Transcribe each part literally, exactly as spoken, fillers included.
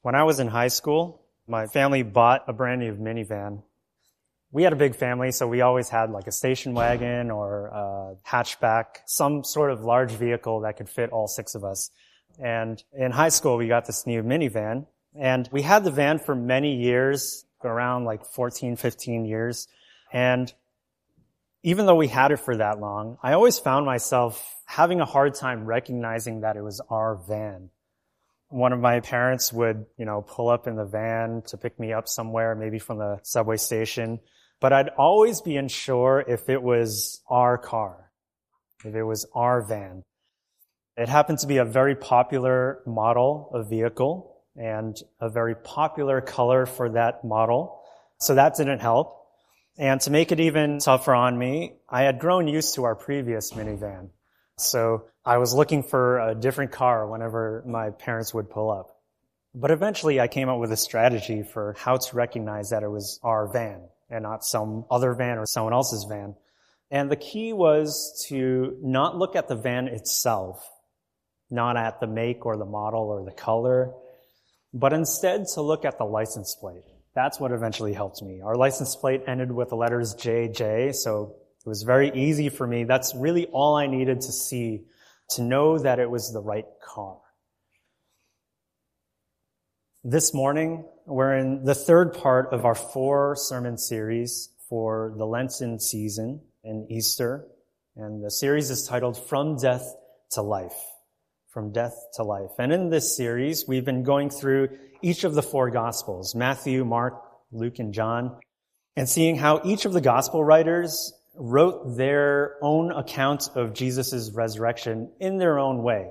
When I was in high school, my family bought a brand new minivan. We had a big family, so we always had like a station wagon or a hatchback, some sort of large vehicle that could fit all six of us. And in high school, we got this new minivan, and we had the van for many years, around like fourteen, fifteen years. And even though we had it for that long, I always found myself having a hard time recognizing that it was our van. One of my parents would, you know, pull up in the van to pick me up somewhere, maybe from the subway station. But I'd always be unsure if it was our car, if it was our van. It happened to be a very popular model of vehicle and a very popular color for that model. So that didn't help. And to make it even tougher on me, I had grown used to our previous minivan. So I was looking for a different car whenever my parents would pull up. But eventually I came up with a strategy for how to recognize that it was our van and not some other van or someone else's van. And the key was to not look at the van itself, not at the make or the model or the color, but instead to look at the license plate. That's what eventually helped me. Our license plate ended with the letters J J, so it was very easy for me. That's really all I needed to see to know that it was the right car. This morning, we're in the third part of our four sermon series for the Lenten season and Easter. And the series is titled From Death to Life. From Death to Life. And in this series, we've been going through each of the four Gospels, Matthew, Mark, Luke, and John, and seeing how each of the Gospel writers wrote their own account of Jesus' resurrection in their own way.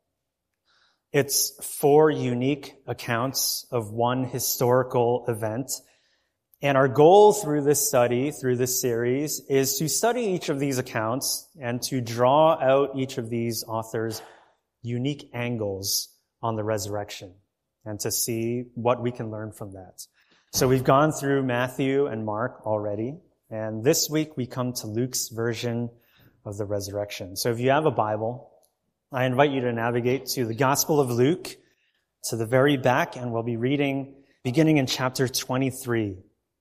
It's four unique accounts of one historical event. And our goal through this study, through this series, is to study each of these accounts and to draw out each of these authors' unique angles on the resurrection and to see what we can learn from that. So we've gone through Matthew and Mark already, and this week we come to Luke's version of the resurrection. So if you have a Bible, I invite you to navigate to the Gospel of Luke, to the very back, and we'll be reading beginning in chapter twenty-three.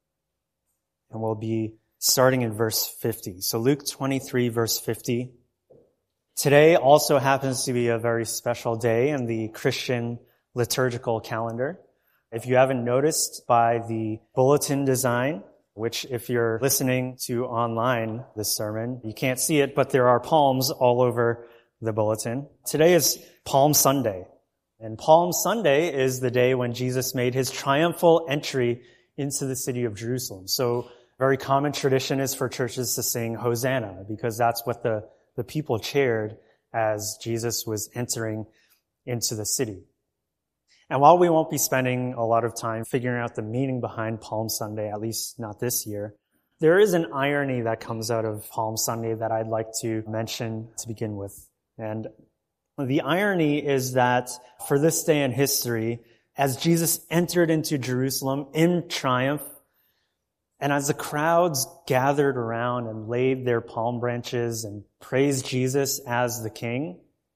And we'll be starting in verse fifty. So Luke twenty-three, verse fifty. Today also happens to be a very special day in the Christian liturgical calendar. If you haven't noticed by the bulletin design, which if you're listening to online this sermon, you can't see it, but there are palms all over the bulletin. Today is Palm Sunday. And Palm Sunday is the day when Jesus made his triumphal entry into the city of Jerusalem. So very common tradition is for churches to sing Hosanna, because that's what the, the people cheered as Jesus was entering into the city. And while we won't be spending a lot of time figuring out the meaning behind Palm Sunday, at least not this year, there is an irony that comes out of Palm Sunday that I'd like to mention to begin with. And the irony is that for this day in history, as Jesus entered into Jerusalem in triumph, and as the crowds gathered around and laid their palm branches and praised Jesus as the king,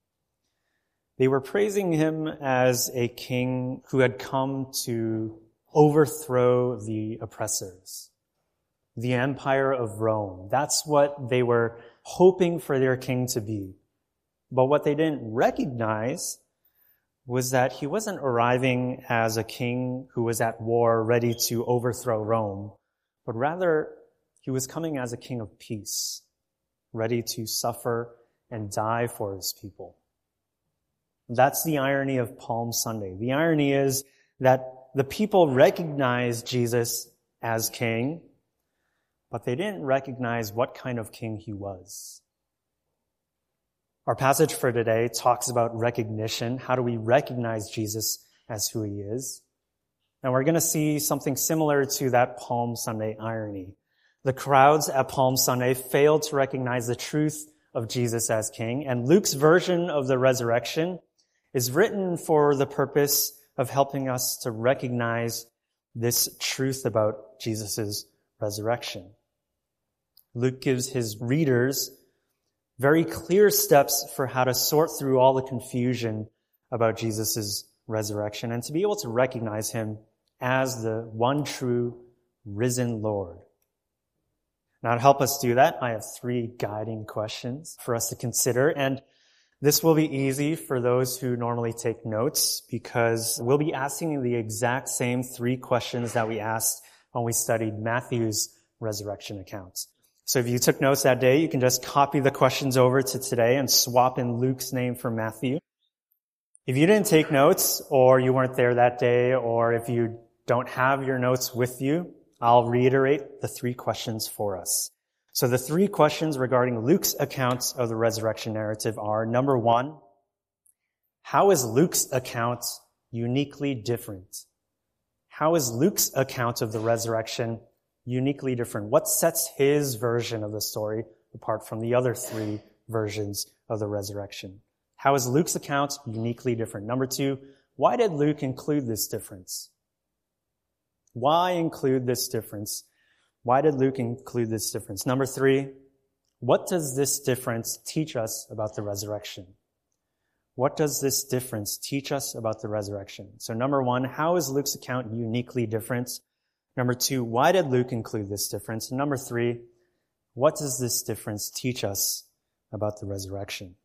they were praising him as a king who had come to overthrow the oppressors, the empire of Rome. That's what they were hoping for their king to be. But what they didn't recognize was that he wasn't arriving as a king who was at war, ready to overthrow Rome, but rather he was coming as a king of peace, ready to suffer and die for his people. That's the irony of Palm Sunday. The irony is that the people recognized Jesus as king, but they didn't recognize what kind of king he was. Our passage for today talks about recognition. How do we recognize Jesus as who he is? And we're going to see something similar to that Palm Sunday irony. The crowds at Palm Sunday failed to recognize the truth of Jesus as king, and Luke's version of the resurrection is written for the purpose of helping us to recognize this truth about Jesus' resurrection. Luke gives his readers very clear steps for how to sort through all the confusion about Jesus' resurrection and to be able to recognize him as the one true risen Lord. Now, to help us do that, I have three guiding questions for us to consider, and this will be easy for those who normally take notes because we'll be asking the exact same three questions that we asked when we studied Matthew's resurrection account. So if you took notes that day, you can just copy the questions over to today and swap in Luke's name for Matthew. If you didn't take notes, or you weren't there that day, or if you don't have your notes with you, I'll reiterate the three questions for us. So the three questions regarding Luke's account of the resurrection narrative are, number one, how is Luke's account uniquely different? How is Luke's account of the resurrection uniquely different? What sets his version of the story apart from the other three versions of the resurrection? How is Luke's account uniquely different? Number two, why did Luke include this difference? Why include this difference? Why did Luke include this difference? Number three, what does this difference teach us about the resurrection? What does this difference teach us about the resurrection? So number one, how is Luke's account uniquely different? Number two, why did Luke include this difference? And number three, what does this difference teach us about the resurrection?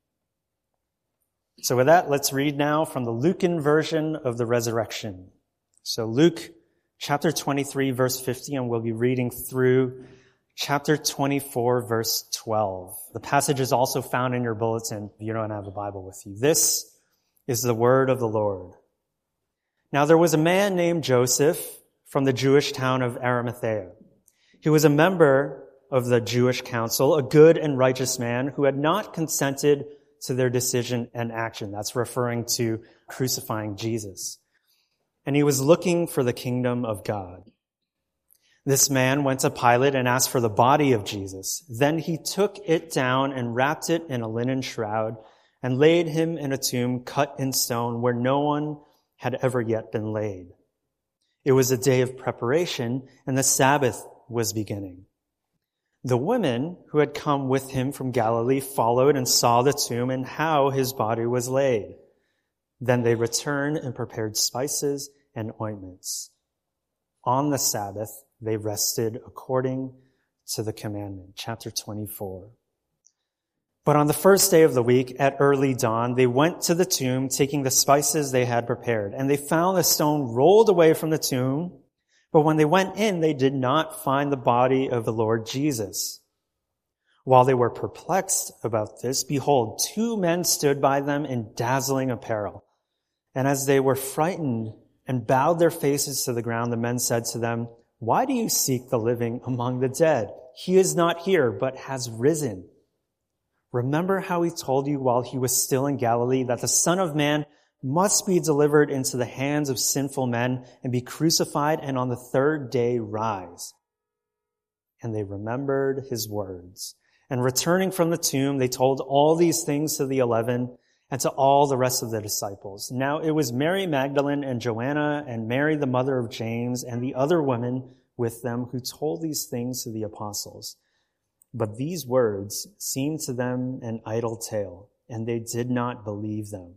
So with that, let's read now from the Lucan version of the resurrection. So Luke chapter twenty-three, verse fifty, and we'll be reading through chapter twenty-four, verse twelve. The passage is also found in your bulletin if you don't have a Bible with you. This is the word of the Lord. Now there was a man named Joseph from the Jewish town of Arimathea. He was a member of the Jewish council, a good and righteous man who had not consented to their decision and action. That's referring to crucifying Jesus. And he was looking for the kingdom of God. This man went to Pilate and asked for the body of Jesus. Then he took it down and wrapped it in a linen shroud and laid him in a tomb cut in stone where no one had ever yet been laid. It was a day of preparation, and the Sabbath was beginning. The women who had come with him from Galilee followed and saw the tomb and how his body was laid. Then they returned and prepared spices and ointments. On the Sabbath, they rested according to the commandment. Chapter twenty-four. But on the first day of the week, at early dawn, they went to the tomb, taking the spices they had prepared. And they found the stone rolled away from the tomb. But when they went in, they did not find the body of the Lord Jesus. While they were perplexed about this, behold, two men stood by them in dazzling apparel. And as they were frightened and bowed their faces to the ground, the men said to them, "Why do you seek the living among the dead? He is not here, but has risen. Remember how he told you while he was still in Galilee that the Son of Man must be delivered into the hands of sinful men and be crucified and on the third day rise." And they remembered his words. And returning from the tomb, they told all these things to the eleven and to all the rest of the disciples. Now it was Mary Magdalene and Joanna and Mary, the mother of James, and the other women with them who told these things to the apostles. But these words seemed to them an idle tale, and they did not believe them.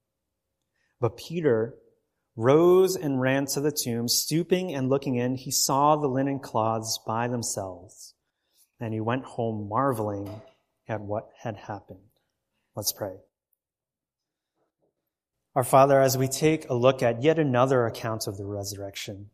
But Peter rose and ran to the tomb. Stooping and looking in, he saw the linen cloths by themselves. And he went home marveling at what had happened. Let's pray. Our Father, as we take a look at yet another account of the resurrection,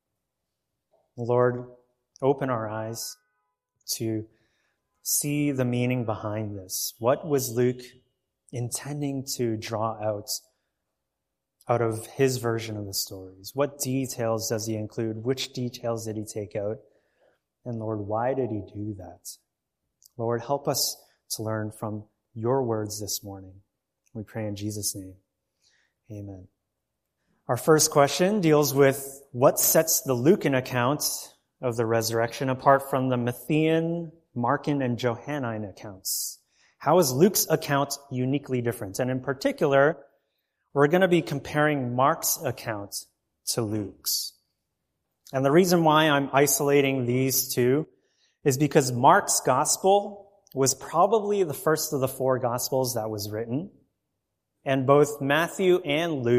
Lord, open our eyes to see the meaning behind this. What was Luke intending to draw out out of his version of the stories? What details does he include? Which details did he take out? And Lord, why did he do that? Lord, help us to learn from your words this morning. We pray in Jesus' name. Amen. Our first question deals with what sets the Lucan account of the resurrection apart from the Matthean, Markan, and Johannine accounts. How is Luke's account uniquely different? And in particular, we're going to be comparing Mark's account to Luke's. And the reason why I'm isolating these two is because Mark's gospel was probably the first of the four gospels that was written. And both Matthew and Luke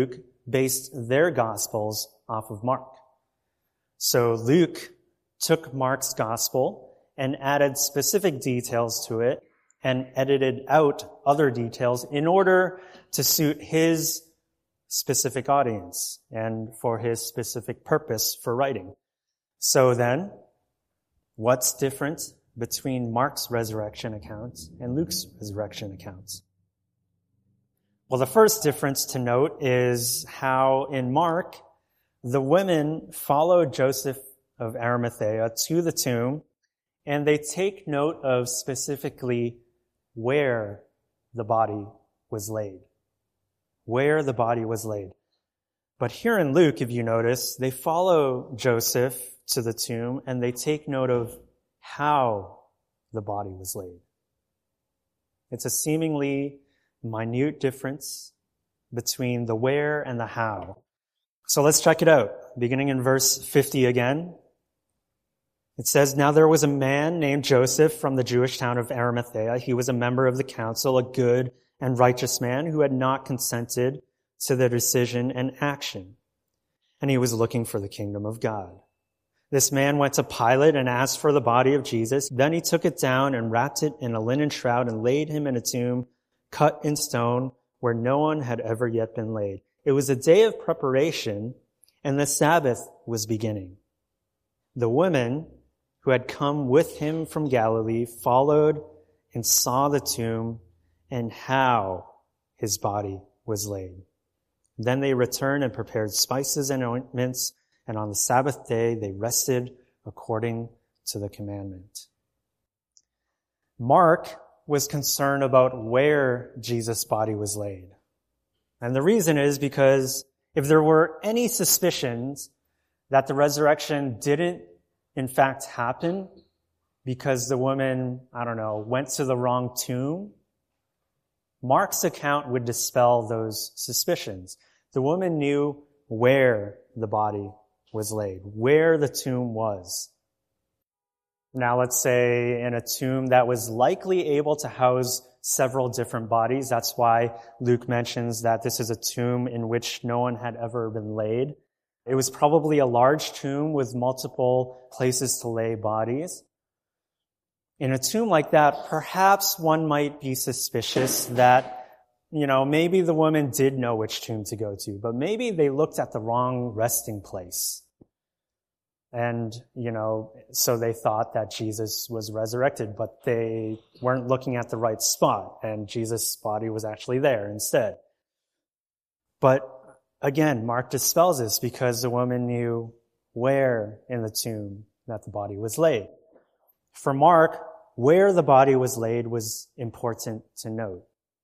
based their gospels off of Mark. So Luke took Mark's gospel and added specific details to it and edited out other details in order to suit his specific audience and for his specific purpose for writing. So then, what's different between Mark's resurrection accounts and Luke's resurrection accounts? Well, the first difference to note is how in Mark, the women follow Joseph of Arimathea to the tomb, and they take note of specifically where the body was laid. Where the body was laid. But here in Luke, if you notice, they follow Joseph to the tomb, and they take note of how the body was laid. It's a seemingly minute difference between the where and the how. So let's check it out. Beginning in verse fifty again. It says, "Now there was a man named Joseph from the Jewish town of Arimathea. He was a member of the council, a good and righteous man who had not consented to their decision and action. And he was looking for the kingdom of God. This man went to Pilate and asked for the body of Jesus. Then he took it down and wrapped it in a linen shroud and laid him in a tomb cut in stone where no one had ever yet been laid. It was a day of preparation, and the Sabbath was beginning. The women who had come with him from Galilee followed and saw the tomb and how his body was laid. Then they returned and prepared spices and ointments, and on the Sabbath day they rested according to the commandment." Mark was concerned about where Jesus' body was laid. And the reason is because if there were any suspicions that the resurrection didn't in fact happen because the woman, I don't know, went to the wrong tomb, Mark's account would dispel those suspicions. The woman knew where the body was laid, where the tomb was. Now, let's say in a tomb that was likely able to house several different bodies. That's why Luke mentions that this is a tomb in which no one had ever been laid. It was probably a large tomb with multiple places to lay bodies. In a tomb like that, perhaps one might be suspicious that, you know, maybe the woman did know which tomb to go to, but maybe they looked at the wrong resting place. And, you know, so they thought that Jesus was resurrected, but they weren't looking at the right spot, and Jesus' body was actually there instead. But again, Mark dispels this because the woman knew where in the tomb that the body was laid. For Mark, where the body was laid was important to note.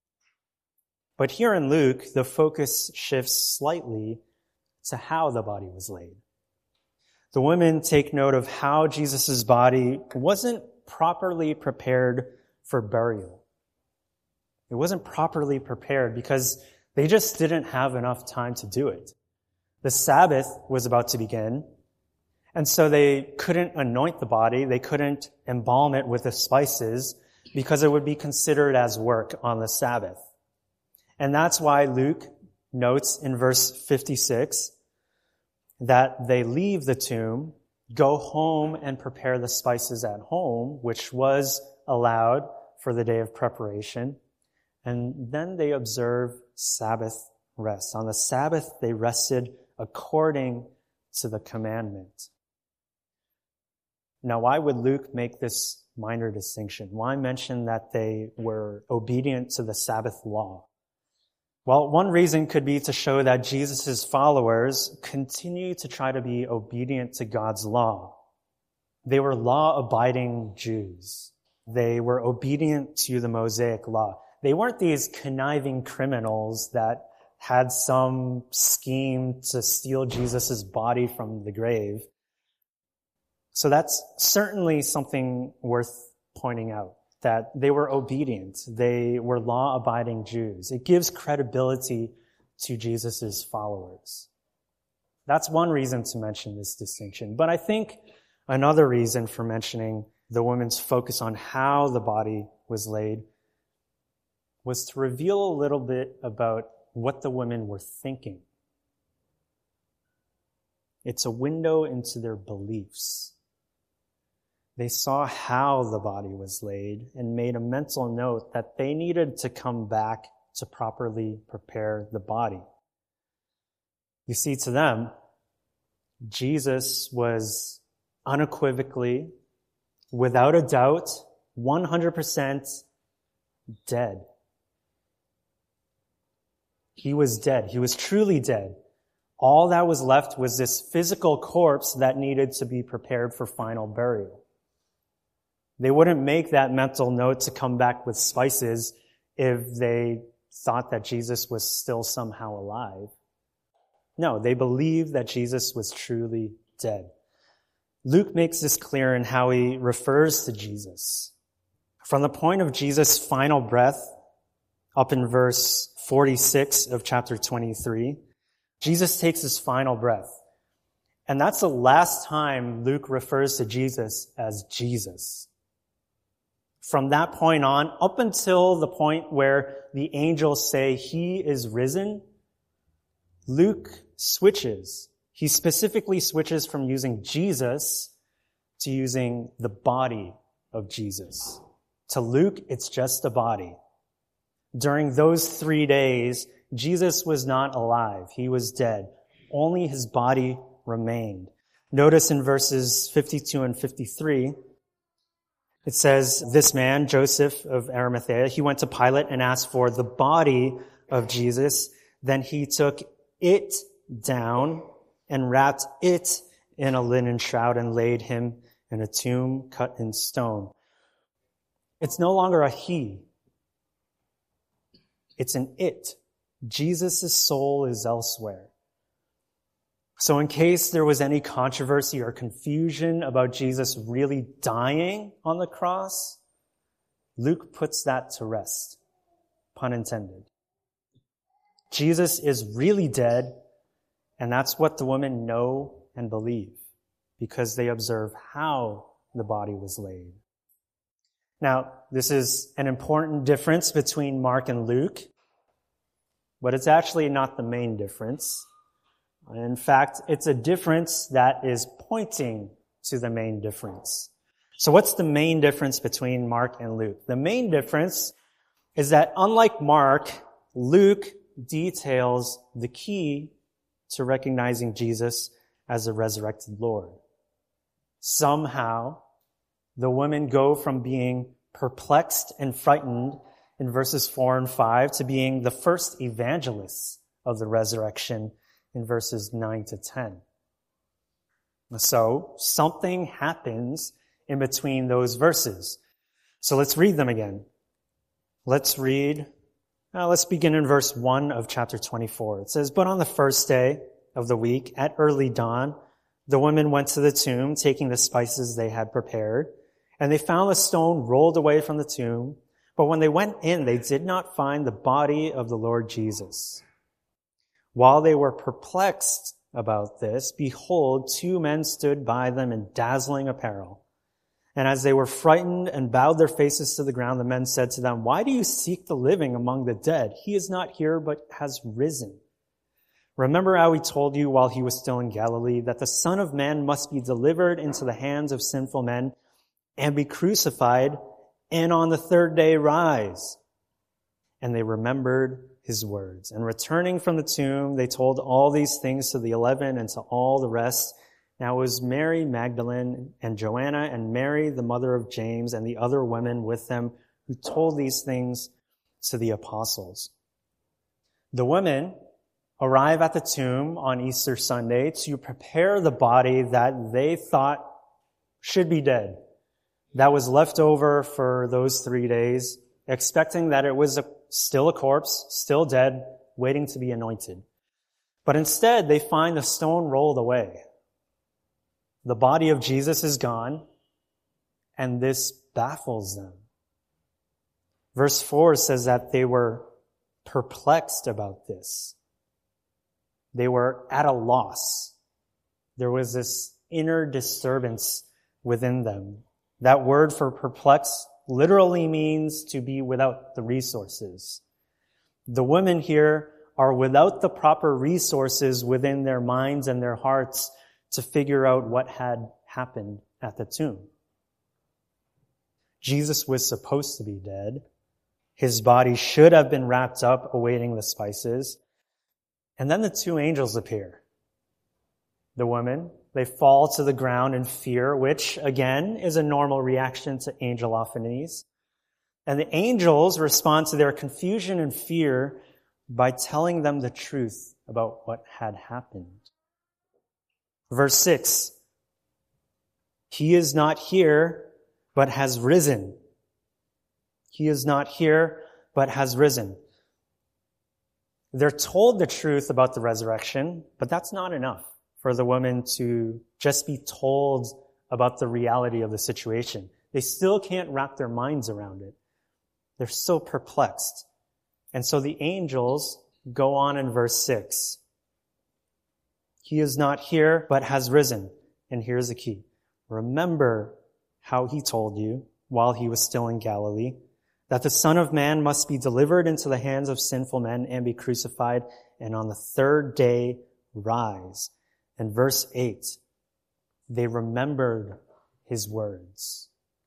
But here in Luke, the focus shifts slightly to how the body was laid. The women take note of how Jesus' body wasn't properly prepared for burial. It wasn't properly prepared because they just didn't have enough time to do it. The Sabbath was about to begin, and so they couldn't anoint the body, they couldn't embalm it with the spices because it would be considered as work on the Sabbath. And that's why Luke notes in verse fifty-six that they leave the tomb, go home and prepare the spices at home, which was allowed for the day of preparation. And then they observe Sabbath rest. On the Sabbath, they rested according to the commandment. Now, why would Luke make this minor distinction? Why mention that they were obedient to the Sabbath law? Well, one reason could be to show that Jesus' followers continue to try to be obedient to God's law. They were law-abiding Jews. They were obedient to the Mosaic law. They weren't these conniving criminals that had some scheme to steal Jesus' body from the grave. So that's certainly something worth pointing out, that they were obedient. They were law-abiding Jews. It gives credibility to Jesus' followers. That's one reason to mention this distinction. But I think another reason for mentioning the woman's focus on how the body was laid was to reveal a little bit about what the women were thinking It's a window into their beliefs. They saw how the body was laid and made a mental note that they needed to come back to properly prepare the body. You see, to them, Jesus was unequivocally, without a doubt, one hundred percent dead. He was dead. He was truly dead. All that was left was this physical corpse that needed to be prepared for final burial. They wouldn't make that mental note to come back with spices if they thought that Jesus was still somehow alive. No, they believed that Jesus was truly dead. Luke makes this clear in how he refers to Jesus. From the point of Jesus' final breath, up in verse forty-six of chapter twenty-three, Jesus takes his final breath. And that's the last time Luke refers to Jesus as Jesus. From that point on, up until the point where the angels say he is risen, Luke switches. He specifically switches from using Jesus to using the body of Jesus. To Luke, it's just a body. During those three days, Jesus was not alive. He was dead. Only his body remained. Notice in verses fifty-two and fifty-three, it says, this man, Joseph of Arimathea, he went to Pilate and asked for the body of Jesus. Then he took it down and wrapped it in a linen shroud and laid him in a tomb cut in stone. It's no longer a he. It's an it. Jesus' soul is elsewhere. So in case there was any controversy or confusion about Jesus really dying on the cross, Luke puts that to rest. Pun intended. Jesus is really dead, and that's what the women know and believe, because they observe how the body was laid. Now, this is an important difference between Mark and Luke, but it's actually not the main difference. In fact, it's a difference that is pointing to the main difference. So what's the main difference between Mark and Luke? The main difference is that unlike Mark, Luke details the key to recognizing Jesus as a resurrected Lord. Somehow, the women go from being perplexed and frightened in verses four and five to being the first evangelists of the resurrection in verses nine to ten. So, something happens in between those verses. So let's read them again. Let's read, uh, let's begin in verse one of chapter twenty-four. It says, but on the first day of the week, at early dawn, the women went to the tomb, taking the spices they had prepared, and they found the stone rolled away from the tomb. But when they went in, they did not find the body of the Lord Jesus. While they were perplexed about this, behold, two men stood by them in dazzling apparel. And as they were frightened and bowed their faces to the ground, the men said to them, why do you seek the living among the dead? He is not here, but has risen. Remember how he told you while he was still in Galilee that the Son of Man must be delivered into the hands of sinful men and be crucified, and on the third day rise. And they remembered his words. And returning from the tomb, they told all these things to the eleven and to all the rest. Now it was Mary Magdalene and Joanna and Mary, the mother of James, and the other women with them who told these things to the apostles. The women arrive at the tomb on Easter Sunday to prepare the body that they thought should be dead, that was left over for those three days, expecting that it was a, still a corpse, still dead, waiting to be anointed. But instead, they find the stone rolled away. The body of Jesus is gone, and this baffles them. Verse four says that they were perplexed about this. They were at a loss. There was this inner disturbance within them. That word for perplexed literally means to be without the resources. The women here are without the proper resources within their minds and their hearts to figure out what had happened at the tomb. Jesus was supposed to be dead. His body should have been wrapped up awaiting the spices. And then the two angels appear. The women, they fall to the ground in fear, which, again, is a normal reaction to angelophanies. And the angels respond to their confusion and fear by telling them the truth about what had happened. Verse six, he is not here, but has risen. He is not here, but has risen. They're told the truth about the resurrection, but that's not enough for the women to just be told about the reality of the situation. They still can't wrap their minds around it. They're so perplexed. And so the angels go on in verse six. He is not here, but has risen. And here's the key. Remember how he told you while he was still in Galilee, that the Son of Man must be delivered into the hands of sinful men and be crucified, and on the third day rise. And verse eight, they remembered his words.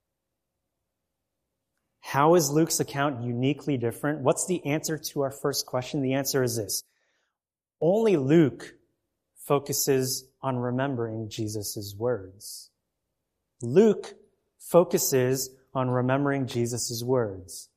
How is Luke's account uniquely different? What's the answer to our first question? The answer is this. Only Luke focuses on remembering Jesus' words. Luke focuses on remembering Jesus' words.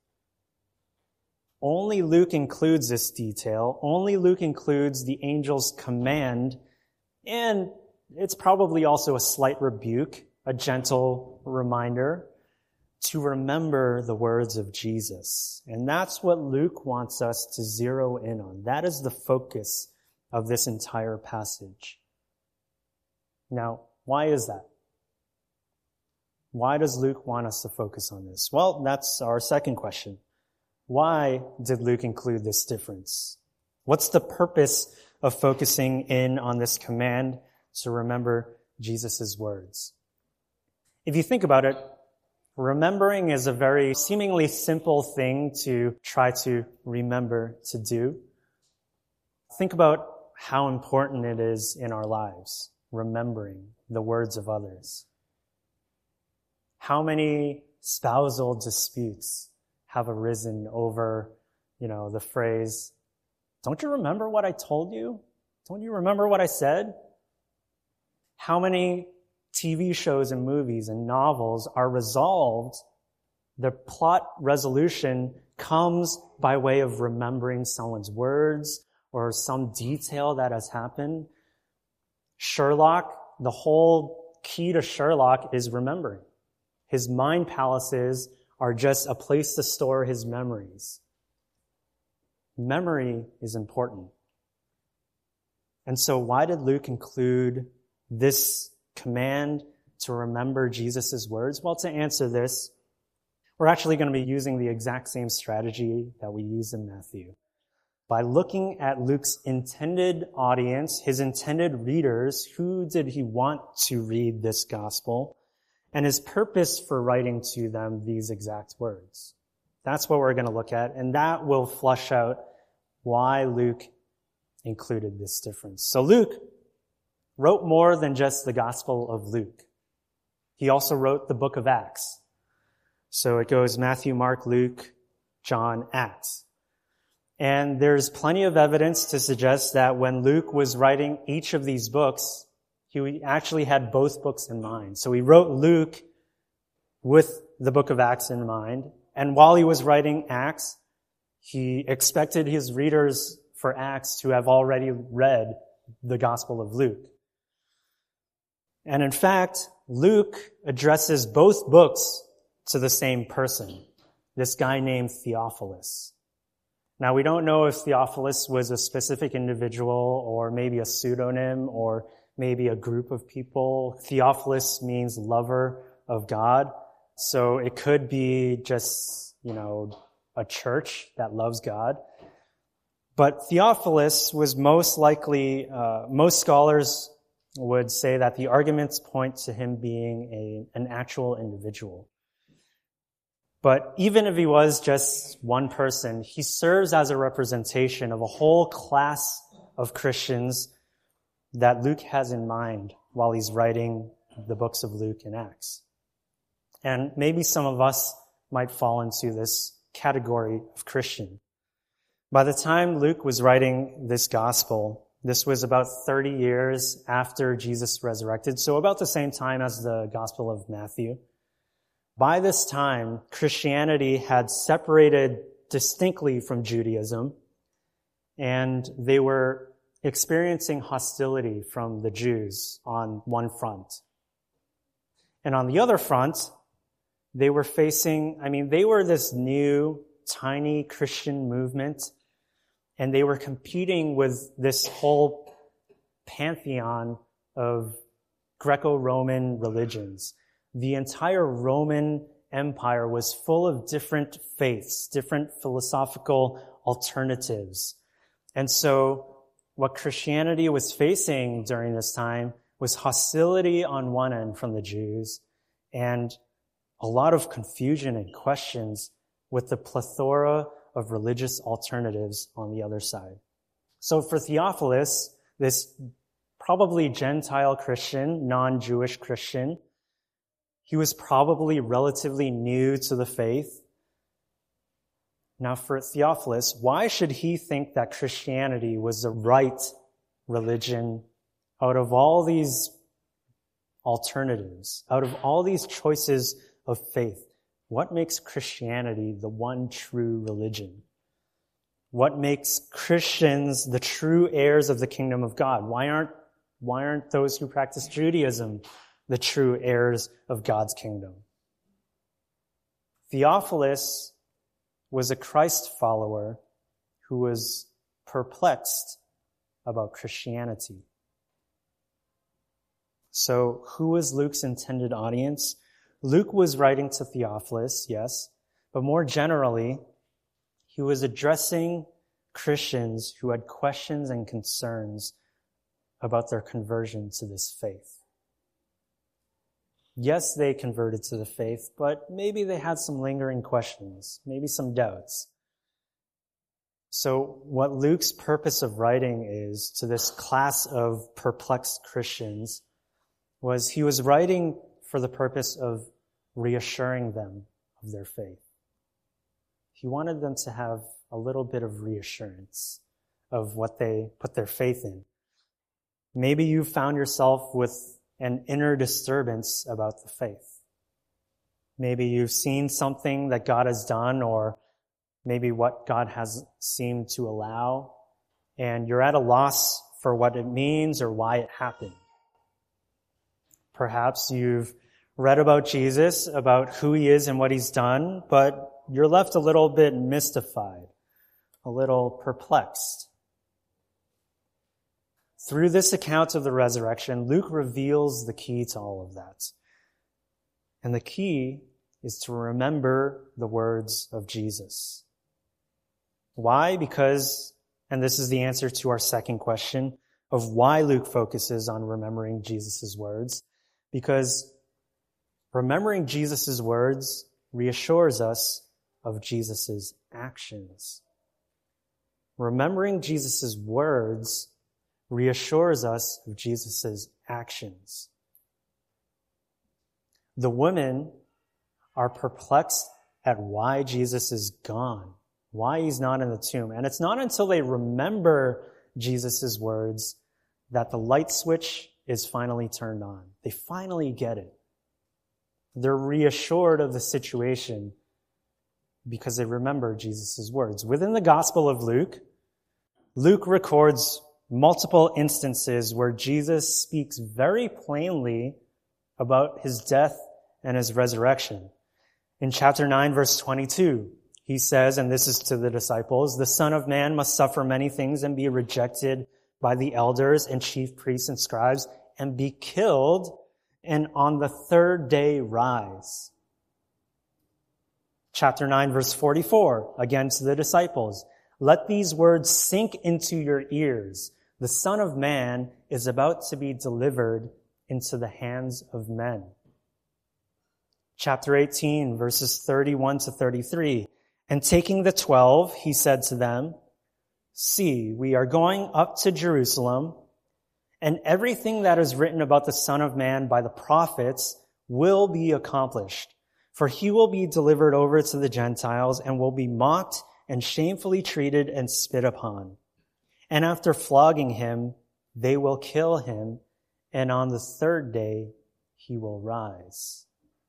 Only Luke includes this detail. Only Luke includes the angel's command, and it's probably also a slight rebuke, a gentle reminder to remember the words of Jesus. And that's what Luke wants us to zero in on. That is the focus of this entire passage. Now, why is that? Why does Luke want us to focus on this? Well, that's our second question. Why did Luke include this difference? What's the purpose of focusing in on this command to remember Jesus' words? If you think about it, remembering is a very seemingly simple thing to try to remember to do. Think about how important it is in our lives, remembering the words of others. How many spousal disputes have arisen over, you know, the phrase, "Don't you remember what I told you? Don't you remember what I said?" How many T V shows and movies and novels are resolved, the plot resolution comes by way of remembering someone's words or some detail that has happened? Sherlock, the whole key to Sherlock is remembering. His mind palaces are just a place to store his memories. Memory is important. And so why did Luke include this command to remember Jesus' words? Well, to answer this, we're actually going to be using the exact same strategy that we use in Matthew. By looking at Luke's intended audience, his intended readers, who did he want to read this gospel, and his purpose for writing to them these exact words. That's what we're going to look at, and that will flush out why Luke included this difference. So Luke wrote more than just the Gospel of Luke. He also wrote the book of Acts. So it goes Matthew, Mark, Luke, John, Acts. And there's plenty of evidence to suggest that when Luke was writing each of these books, he actually had both books in mind. So he wrote Luke with the book of Acts in mind. And while he was writing Acts, he expected his readers for Acts to have already read the Gospel of Luke. And in fact, Luke addresses both books to the same person, this guy named Theophilus. Now, we don't know if Theophilus was a specific individual or maybe a pseudonym or maybe a group of people. Theophilus means lover of God. So it could be just, you know, a church that loves God. But Theophilus was most likely, uh, most scholars would say that the arguments point to him being a, an actual individual. But even if he was just one person, he serves as a representation of a whole class of Christians that Luke has in mind while he's writing the books of Luke and Acts. And maybe some of us might fall into this category of Christian. By the time Luke was writing this gospel, this was about thirty years after Jesus resurrected, so about the same time as the Gospel of Matthew. By this time, Christianity had separated distinctly from Judaism, and they were experiencing hostility from the Jews on one front. And on the other front, they were facing, I mean, they were this new, tiny Christian movement, and they were competing with this whole pantheon of Greco-Roman religions. The entire Roman Empire was full of different faiths, different philosophical alternatives. And so what Christianity was facing during this time was hostility on one end from the Jews and a lot of confusion and questions with the plethora of religious alternatives on the other side. So for Theophilus, this probably Gentile Christian, non-Jewish Christian, he was probably relatively new to the faith. Now for Theophilus, why should he think that Christianity was the right religion out of all these alternatives, out of all these choices of faith? What makes Christianity the one true religion? What makes Christians the true heirs of the kingdom of God? Why aren't, why aren't those who practice Judaism the true heirs of God's kingdom? Theophilus was a Christ follower who was perplexed about Christianity. So who was Luke's intended audience? Luke was writing to Theophilus, yes, but more generally, he was addressing Christians who had questions and concerns about their conversion to this faith. Yes, they converted to the faith, but maybe they had some lingering questions, maybe some doubts. So what Luke's purpose of writing is to this class of perplexed Christians was he was writing for the purpose of reassuring them of their faith. He wanted them to have a little bit of reassurance of what they put their faith in. Maybe you found yourself with an inner disturbance about the faith. Maybe you've seen something that God has done, or maybe what God has seemed to allow, and you're at a loss for what it means or why it happened. Perhaps you've read about Jesus, about who he is and what he's done, but you're left a little bit mystified, a little perplexed. Through this account of the resurrection, Luke reveals the key to all of that. And the key is to remember the words of Jesus. Why? Because, and this is the answer to our second question of why Luke focuses on remembering Jesus' words, because remembering Jesus' words reassures us of Jesus' actions. Remembering Jesus' words reassures us of Jesus' actions. The women are perplexed at why Jesus is gone, why he's not in the tomb. And it's not until they remember Jesus' words that the light switch is finally turned on. They finally get it. They're reassured of the situation because they remember Jesus' words. Within the Gospel of Luke, Luke records multiple instances where Jesus speaks very plainly about his death and his resurrection. In chapter nine, verse twenty-two, he says, and this is to the disciples, "The Son of Man must suffer many things and be rejected by the elders and chief priests and scribes and be killed, and on the third day rise." Chapter nine, verse forty-four, again to the disciples, "Let these words sink into your ears. The Son of Man is about to be delivered into the hands of men." Chapter eighteen, verses thirty-one to thirty-three, "And taking the twelve, he said to them, 'See, we are going up to Jerusalem, And everything that is written about the Son of Man by the prophets will be accomplished. For he will be delivered over to the Gentiles and will be mocked and shamefully treated and spit upon. And after flogging him, they will kill him, and on the third day he will rise.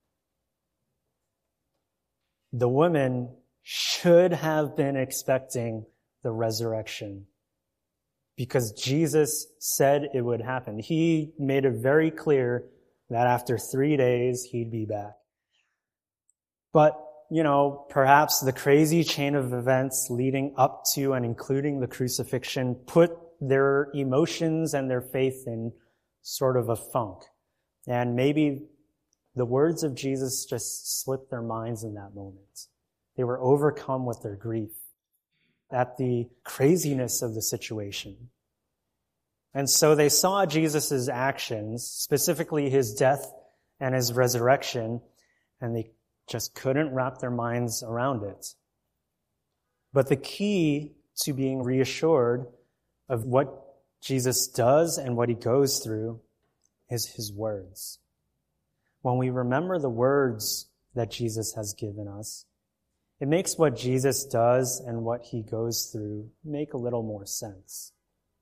The women should have been expecting the resurrection because Jesus said it would happen. He made it very clear that after three days he'd be back. But, you know, perhaps the crazy chain of events leading up to and including the crucifixion put their emotions and their faith in sort of a funk. And maybe the words of Jesus just slipped their minds in that moment. They were overcome with their grief at the craziness of the situation. And so they saw Jesus' actions, specifically his death and his resurrection, and they just couldn't wrap their minds around it. But the key to being reassured of what Jesus does and what he goes through is his words. When we remember the words that Jesus has given us, it makes what Jesus does and what he goes through make a little more sense.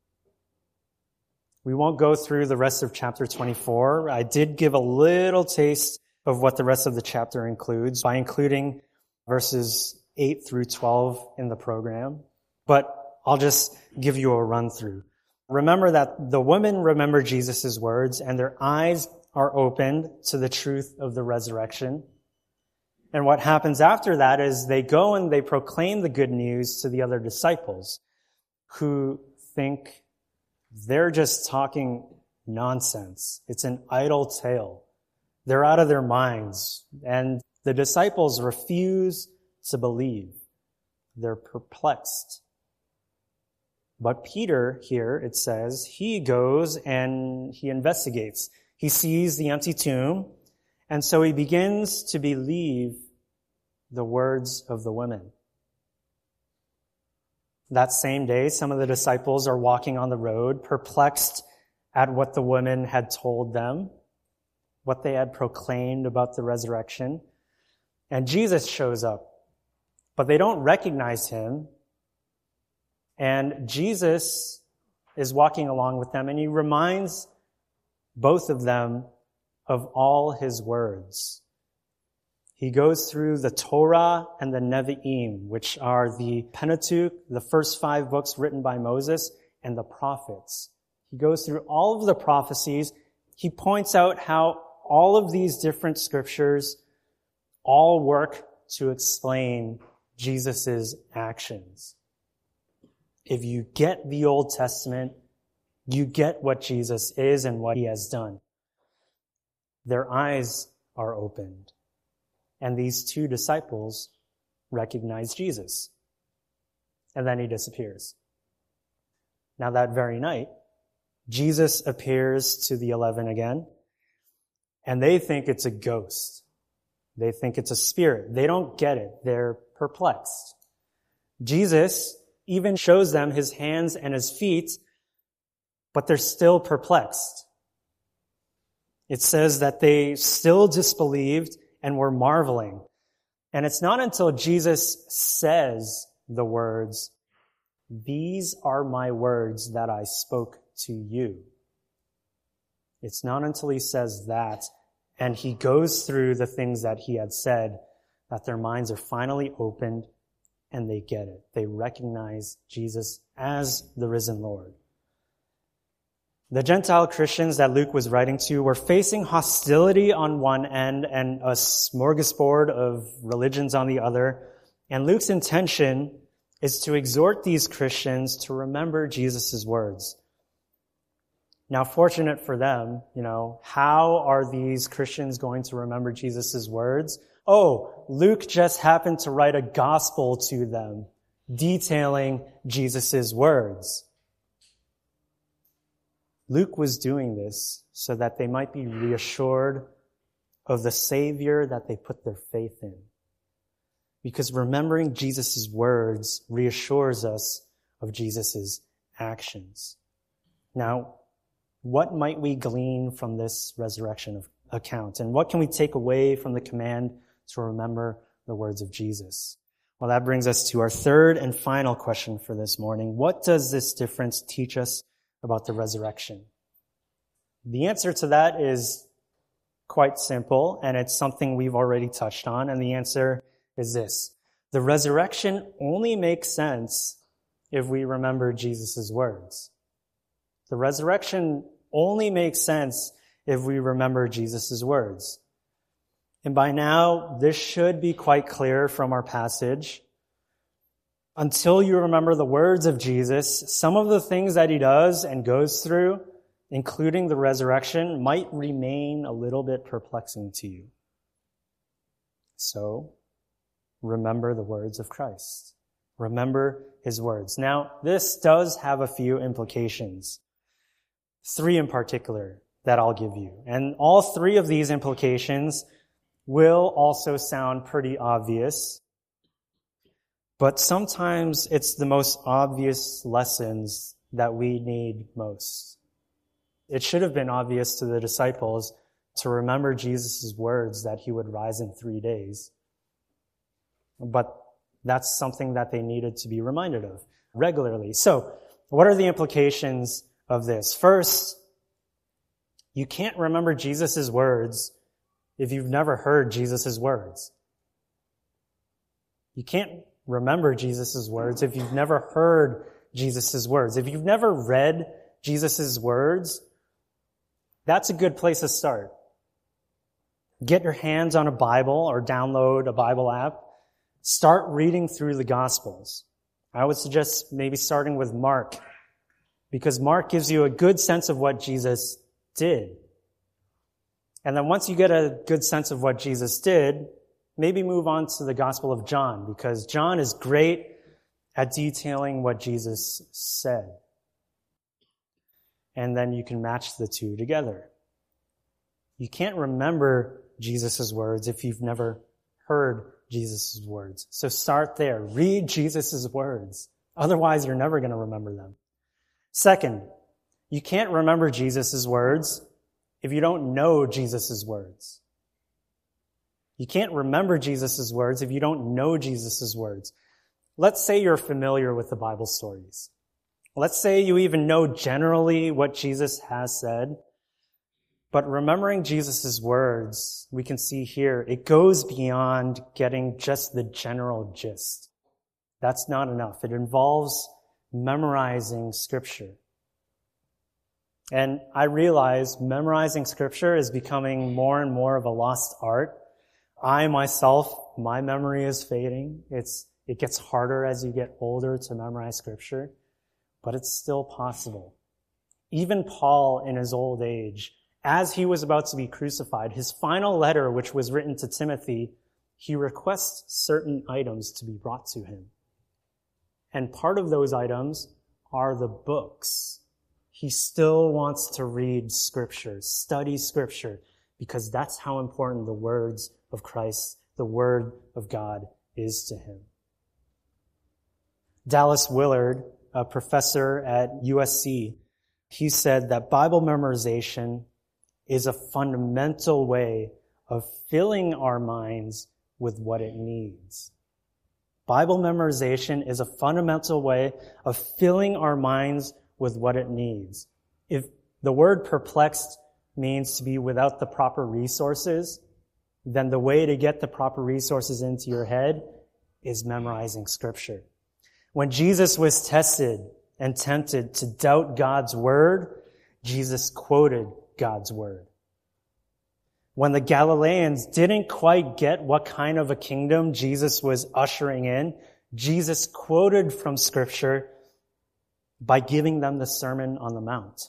We won't go through the rest of chapter twenty-four. I did give a little taste of what the rest of the chapter includes by including verses eight through twelve in the program. But I'll just give you a run through. Remember that the women remember Jesus' words and their eyes are opened to the truth of the resurrection. And what happens after that is they go and they proclaim the good news to the other disciples who think they're just talking nonsense. It's an idle tale. They're out of their minds. And the disciples refuse to believe. They're perplexed. But Peter here, it says, he goes and he investigates. He sees the empty tomb, and so he begins to believe the words of the women. That same day, some of the disciples are walking on the road, perplexed at what the women had told them, what they had proclaimed about the resurrection. And Jesus shows up, but they don't recognize him. And Jesus is walking along with them, and he reminds both of them of all his words. He goes through the Torah and the Nevi'im, which are the Pentateuch, the first five books written by Moses, and the prophets. He goes through all of the prophecies. He points out how all of these different scriptures all work to explain Jesus' actions. If you get the Old Testament, you get what Jesus is and what he has done. Their eyes are opened. And these two disciples recognize Jesus. And then he disappears. Now that very night, Jesus appears to the eleven again, and they think it's a ghost. They think it's a spirit. They don't get it. They're perplexed. Jesus even shows them his hands and his feet, but they're still perplexed. It says that they still disbelieved and were marveling. And it's not until Jesus says the words, "These are my words that I spoke to you." It's not until he says that and he goes through the things that he had said that their minds are finally opened and they get it. They recognize Jesus as the risen Lord. The Gentile Christians that Luke was writing to were facing hostility on one end and a smorgasbord of religions on the other. And Luke's intention is to exhort these Christians to remember Jesus' words. Now, fortunate for them, you know, how are these Christians going to remember Jesus' words? Oh, Luke just happened to write a gospel to them detailing Jesus' words. Luke was doing this so that they might be reassured of the Savior that they put their faith in. Because remembering Jesus' words reassures us of Jesus' actions. Now, what might we glean from this resurrection account? And what can we take away from the command to remember the words of Jesus? Well, that brings us to our third and final question for this morning. What does this difference teach us about the resurrection? The answer to that is quite simple, and it's something we've already touched on, and the answer is this. The resurrection only makes sense if we remember Jesus' words. The resurrection only makes sense if we remember Jesus' words. And by now, this should be quite clear from our passage. Until you remember the words of Jesus, some of the things that he does and goes through, including the resurrection, might remain a little bit perplexing to you. So, remember the words of Christ. Remember his words. Now, this does have a few implications. Three in particular that I'll give you. And all three of these implications will also sound pretty obvious. But sometimes it's the most obvious lessons that we need most. It should have been obvious to the disciples to remember Jesus' words that he would rise in three days. But that's something that they needed to be reminded of regularly. So, what are the implications of this? First, you can't remember Jesus' words if you've never heard Jesus' words. You can't remember Jesus' words if you've never heard Jesus' words. If you've never read Jesus' words, that's a good place to start. Get your hands on a Bible or download a Bible app. Start reading through the Gospels. I would suggest maybe starting with Mark, because Mark gives you a good sense of what Jesus did. And then once you get a good sense of what Jesus did, maybe move on to the Gospel of John, because John is great at detailing what Jesus said. And then you can match the two together. You can't remember Jesus' words if you've never heard Jesus' words. So start there. Read Jesus' words. Otherwise, you're never going to remember them. Second, you can't remember Jesus' words if you don't know Jesus' words. You can't remember Jesus' words if you don't know Jesus' words. Let's say you're familiar with the Bible stories. Let's say you even know generally what Jesus has said. But remembering Jesus' words, we can see here, it goes beyond getting just the general gist. That's not enough. It involves memorizing Scripture. And I realize memorizing Scripture is becoming more and more of a lost art. I myself, my memory is fading. It's, it gets harder as you get older to memorize Scripture, but it's still possible. Even Paul, in his old age, as he was about to be crucified, his final letter, which was written to Timothy, he requests certain items to be brought to him. And part of those items are the books. He still wants to read Scripture, study Scripture, because that's how important the words of Christ, the Word of God, is to him. Dallas Willard, a professor at U S C, he said that Bible memorization is a fundamental way of filling our minds with what it needs. Bible memorization is a fundamental way of filling our minds with what it needs. If the word perplexed means to be without the proper resources, then the way to get the proper resources into your head is memorizing Scripture. When Jesus was tested and tempted to doubt God's word, Jesus quoted God's word. When the Galileans didn't quite get what kind of a kingdom Jesus was ushering in, Jesus quoted from Scripture by giving them the Sermon on the Mount.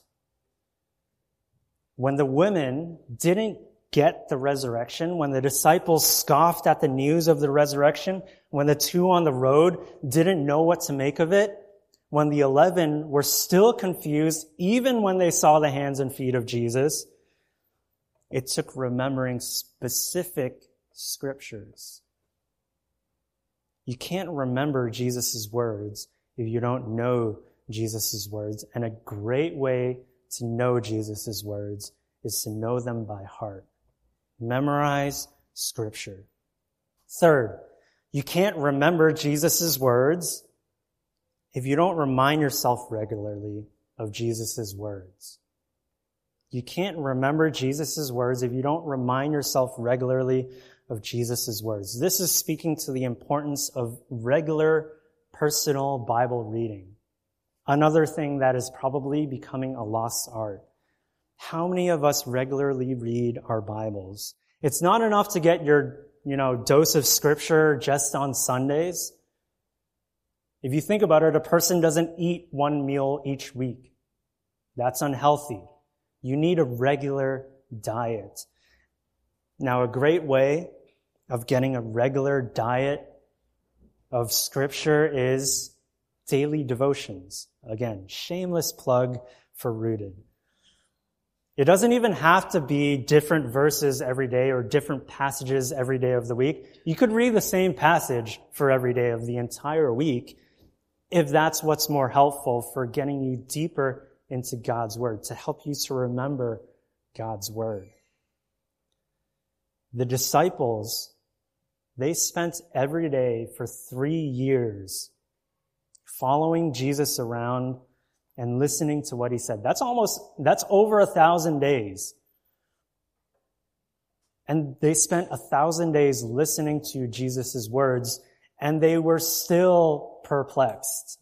When the women didn't get the resurrection, when the disciples scoffed at the news of the resurrection, when the two on the road didn't know what to make of it, when the eleven were still confused, even when they saw the hands and feet of Jesus, it took remembering specific Scriptures. You can't remember Jesus' words if you don't know Jesus' words, and a great way to know Jesus' words is to know them by heart. Memorize Scripture. Third, you can't remember Jesus' words if you don't remind yourself regularly of Jesus' words. You can't remember Jesus' words if you don't remind yourself regularly of Jesus' words. This is speaking to the importance of regular personal Bible reading. Another thing that is probably becoming a lost art. How many of us regularly read our Bibles? It's not enough to get your, you know, dose of Scripture just on Sundays. If you think about it, a person doesn't eat one meal each week. That's unhealthy. You need a regular diet. Now, a great way of getting a regular diet of Scripture is daily devotions. Again, shameless plug for Rooted. It doesn't even have to be different verses every day or different passages every day of the week. You could read the same passage for every day of the entire week if that's what's more helpful for getting you deeper into God's Word, to help you to remember God's Word. The disciples, they spent every day for three years following Jesus around and listening to what he said. That's almost, that's over a thousand days. And they spent a thousand days listening to Jesus' words, and they were still perplexed.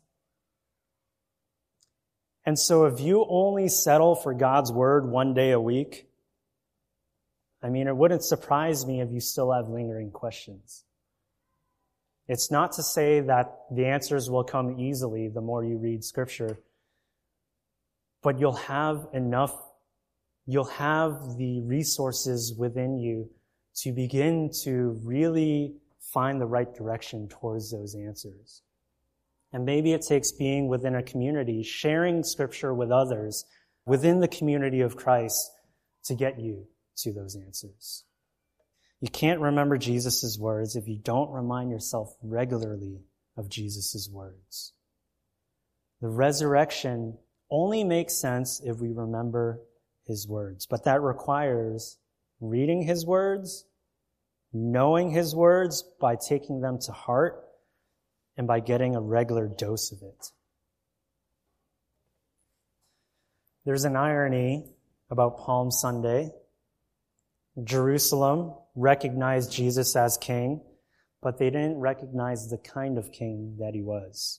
And so if you only settle for God's Word one day a week, I mean, it wouldn't surprise me if you still have lingering questions. It's not to say that the answers will come easily the more you read Scripture, but you'll have enough, you'll have the resources within you to begin to really find the right direction towards those answers. And maybe it takes being within a community, sharing Scripture with others within the community of Christ to get you to those answers. You can't remember Jesus' words if you don't remind yourself regularly of Jesus' words. The resurrection only makes sense if we remember his words, but that requires reading his words, knowing his words by taking them to heart, and by getting a regular dose of it. There's an irony about Palm Sunday. Jerusalem recognized Jesus as king, but they didn't recognize the kind of king that he was.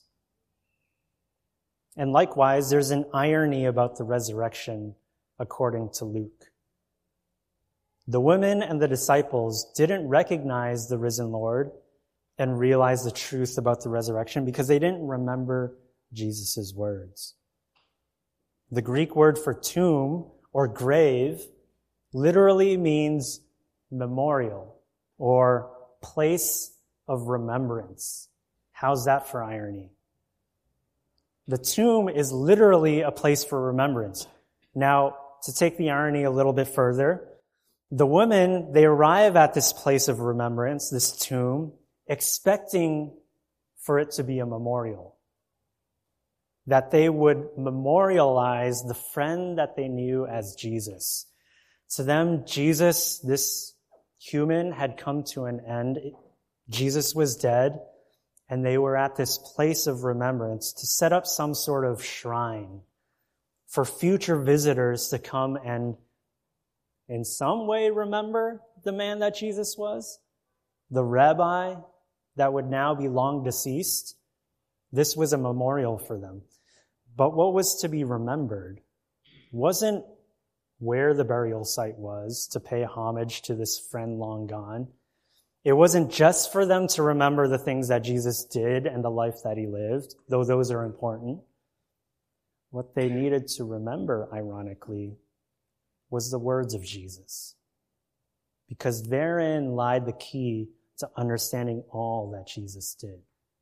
And likewise, there's an irony about the resurrection according to Luke. The women and the disciples didn't recognize the risen Lord and realize the truth about the resurrection because they didn't remember Jesus' words. The Greek word for tomb or grave literally means memorial or place of remembrance. How's that for irony? The tomb is literally a place for remembrance. Now, to take the irony a little bit further, the women, they arrive at this place of remembrance, this tomb, expecting for it to be a memorial. That they would memorialize the friend that they knew as Jesus. To them, Jesus, this human, had come to an end. Jesus was dead, and they were at this place of remembrance to set up some sort of shrine for future visitors to come and in some way remember the man that Jesus was, the rabbi that would now be long deceased. This was a memorial for them. But what was to be remembered wasn't where the burial site was to pay homage to this friend long gone. It wasn't just for them to remember the things that Jesus did and the life that he lived, though those are important. What they needed to remember, ironically, was the words of Jesus. Because therein lied the key to understanding all that Jesus did.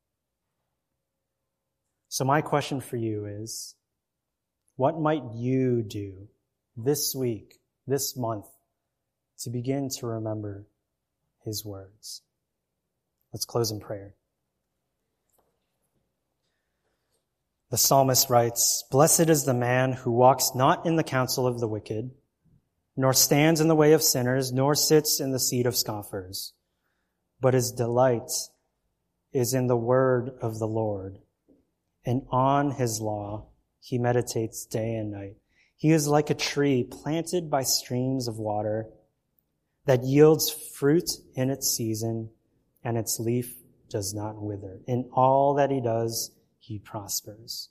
So my question for you is, what might you do this week, this month, to begin to remember his words? Let's close in prayer. The psalmist writes, "Blessed is the man who walks not in the counsel of the wicked, nor stands in the way of sinners, nor sits in the seat of scoffers. But his delight is in the word of the Lord, and on his law he meditates day and night. He is like a tree planted by streams of water that yields fruit in its season, and its leaf does not wither. In all that he does, he prospers."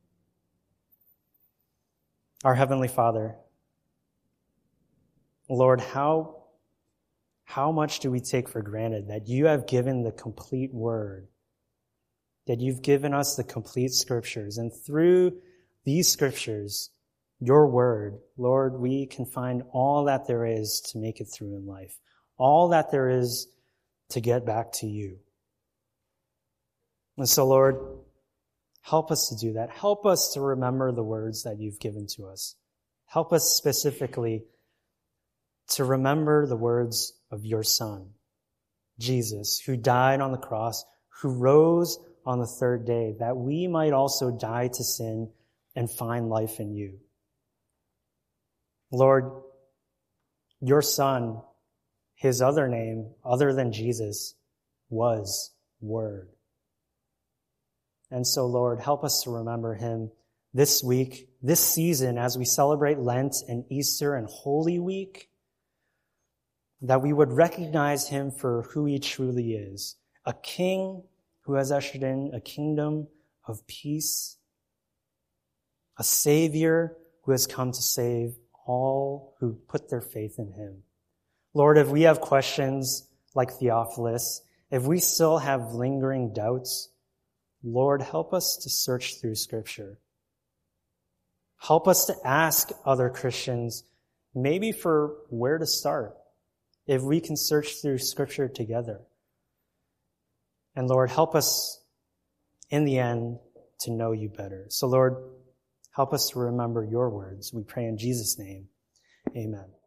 Our Heavenly Father, Lord, how, how much do we take for granted that you have given the complete word, that you've given us the complete scriptures, and through these scriptures, your word, Lord, we can find all that there is to make it through in life, all that there is to get back to you. And so, Lord, help us to do that. Help us to remember the words that you've given to us. Help us specifically to remember the words of your Son, Jesus, who died on the cross, who rose on the third day, that we might also die to sin and find life in you. Lord, your Son, his other name, other than Jesus, was Word. And so, Lord, help us to remember him this week, this season, as we celebrate Lent and Easter and Holy Week, that we would recognize him for who he truly is, a king who has ushered in a kingdom of peace, a Savior who has come to save all who put their faith in him. Lord, if we have questions like Theophilus, if we still have lingering doubts, Lord, help us to search through Scripture. Help us to ask other Christians, maybe for where to start, if we can search through Scripture together. And Lord, help us in the end to know you better. So Lord, help us to remember your words. We pray in Jesus' name. Amen.